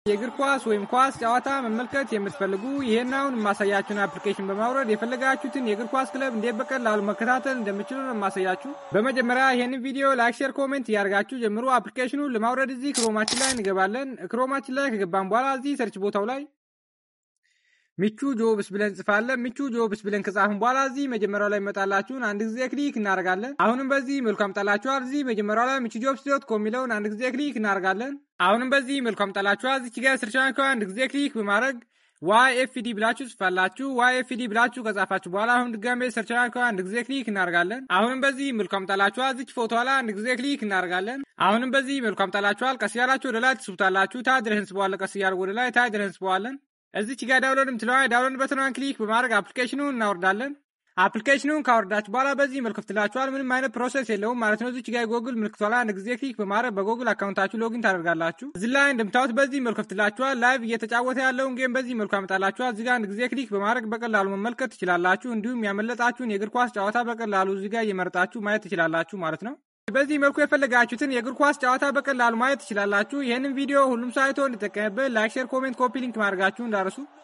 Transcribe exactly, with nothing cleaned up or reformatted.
የእግር ኳስ ወይም ኳስ ጨዋታ መመልከት የምትፈልጉ ይሄናውን ማሳያችሁን አፕሊኬሽን በማውረድ የፈለጋችሁትን የእግር ኳስ ክለብ እንዴት በቀላሉ መከታተል እንደምትችሉ ነው ማሳያችሁ። በመጀመሪያ ይሄንን ቪዲዮ ላይክ፣ ሼር፣ ኮሜንት ያርጋችሁ ጀምሩ። አፕሊኬሽኑን ለማውረድ እዚህ ክሮማችን ላይ እንገባለን። ክሮማችን ላይ ከገባን በኋላ እዚህ ሰርች ቦታው ላይ ሚቹ ጆብስ ብለን ጽፋለን። ሚቹ ጆብስ ብለን ከጻፍን በኋላ እዚህ መጀመሪያው ላይ መጣላችሁን አንድ ጊዜ ክሊክ እናደርጋለን። አሁንም በዚህ መልኩ አምጣላችኋል። እዚህ መጀመሪያው ላይ ሚቹ ጆብስ ዶት ኮም የሚለውን አንድ ጊዜ ክሊክ እናደርጋለን። አሁንም በዚህ መልኩ አምጣላችኋል። እዚህ ጋር ሰርች አንከው አንድ ጊዜ ክሊክ በማድረግ ዋይ ኤፍ ዲ ብላችሁ ጽፋላችሁ። ዋይ ኤፍ ዲ ብላችሁ ከጻፋችሁ በኋላ አሁን ድጋሜ ሰርች አንከው አንድ ጊዜ ክሊክ እናደርጋለን። አሁንም በዚህ መልኩ አምጣላችኋል። እዚህ ፎቶ ላይ አንድ ጊዜ ክሊክ እናደርጋለን። አሁንም በዚህ መልኩ አምጣላችኋል። ቀስ ያላችሁ ወደ ላይ ትስቡታላችሁ። ታች ድረስ እንስበዋለን። ቀስ ያርጉ ወደ ላይ ታች ድረስ እንስበዋለን። እዚች ጋር ዳውንሎድ ምትለዋይ ዳውንሎድ በተናን ክሊክ በማድረግ አፕሊኬሽኑን እናወርዳለን። አፕሊኬሽኑን ካወርዳችሁ በኋላ በዚህ መልኩ ትላችኋል። ምንም አይነት ፕሮሰስ የለውም ማለት ነው። እዚች ጋር ጎግል ምልክቷ ላይ አንድ ጊዜ ክሊክ በማድረግ በጎግል አካውንታችሁ ሎጊን ታደርጋላችሁ። እዚህ ላይ እንደምታዩት በዚህ መልኩ ትላችኋል። ላይቭ እየተጫወተ ያለውን ጌም በዚህ መልኩ አመጣላችኋል። እዚህ ጋር አንድ ጊዜ ክሊክ በማድረግ በቀላሉ መመልከት ትችላላችሁ። እንዲሁም ያመለጣችሁን የእግር ኳስ ጨዋታ በቀላሉ እዚህ ጋር እየመረጣችሁ ማየት ትችላላችሁ ማለት ነው። በዚህ መልኩ የፈለጋችሁትን የእግር ኳስ ጨዋታ በቀላሉ ማየት ትችላላችሁ። ይሄንን ቪዲዮ ሁሉም ሳይቶ እንድትጠቀሙበት ላይክ፣ ሼር፣ ኮሜንት፣ ኮፒ ሊንክ ማድረጋችሁ እንዳትረሱ።